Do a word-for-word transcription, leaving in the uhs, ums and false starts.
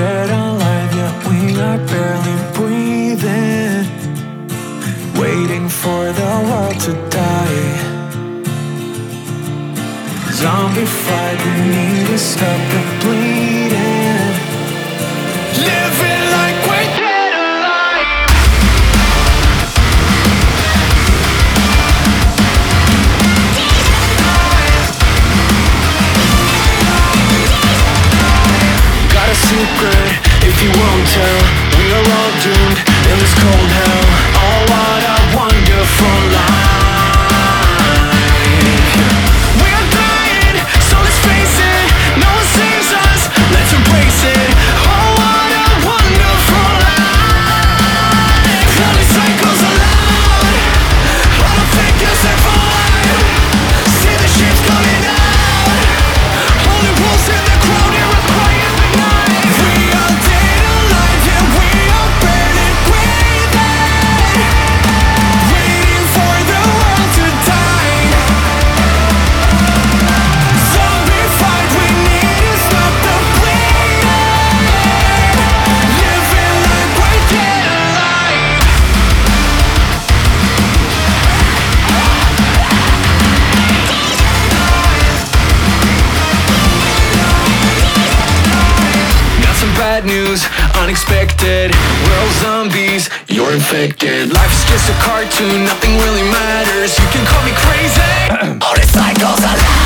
dead alive, yet we are barely breathing, waiting for the world to die. Zombified, we need to stop the bleeding, living like we're dead alive. Got a secret, if you won't tell, we are all doomed in this cold hell. Oh, what a wonderful life. We are dying, so let's face it, no one saves us, let's embrace it. Oh, what a wonderful life. Only cycles allowed, I don't think you'll survive. See the ships coming out, only wolves in the crowd, hear us crying midnight. We are dead alive and we are barely breathing, waiting for the world to die. Zombified, we need to stop the bleeding, living like we're dead alive. Got some bad news, unexpected. We're all zombies, you're infected. Life is just a cartoon, nothing really matters. You can call me crazy. All the cycles alive.